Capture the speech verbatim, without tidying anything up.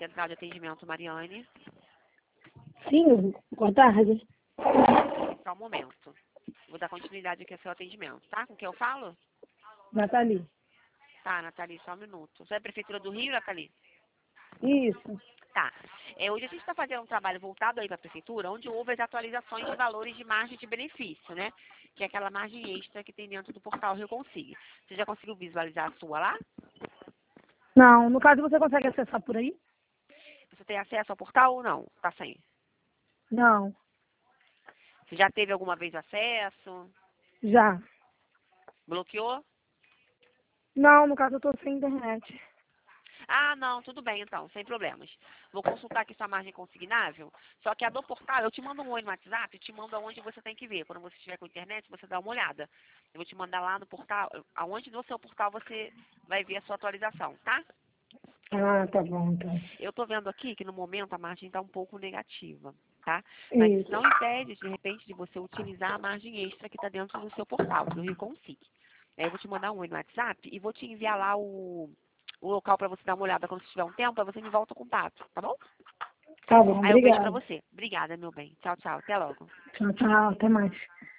Central de Atendimento, Mariane. Sim, boa tarde. Só um momento. Vou dar continuidade aqui ao seu atendimento, tá? Com quem eu falo? Nathalie. Tá, Nathalie, só um minuto. Você é Prefeitura do Rio, Nathalie? Isso. Tá. É, hoje a gente está fazendo um trabalho voltado aí para a Prefeitura, onde houve as atualizações de valores de margem de benefício, né? Que é aquela margem extra que tem dentro do portal Rio Consigue. Você já conseguiu visualizar a sua lá? Não, no caso você consegue acessar por aí? Você tem acesso ao portal ou não? Tá sem? Não, Você já teve alguma vez acesso? já. Bloqueou? Não, no caso eu tô sem internet. Ah, não, tudo bem então, sem problemas. Vou consultar aqui sua margem consignável. Só que a do portal, eu te mando um oi no WhatsApp, te mando aonde você tem que ver. Quando você estiver com internet, você dá uma olhada. Eu vou te mandar lá no portal, aonde no seu portal você vai ver a sua atualização, tá? Ah, tá bom, então. Eu tô vendo aqui que no momento a margem está um pouco negativa, tá? Mas isso Isso. não impede, de repente, de você utilizar a margem extra que está dentro do seu portal, do Rio Consigue. Aí eu vou te mandar um oi no WhatsApp e vou te enviar lá o, o local para você dar uma olhada quando você tiver um tempo, aí você me volta o contato, tá bom? Tá bom, Aí eu vejo pra obrigada. você. Obrigada, meu bem. Tchau, tchau. Até logo. Tchau, tchau, até mais.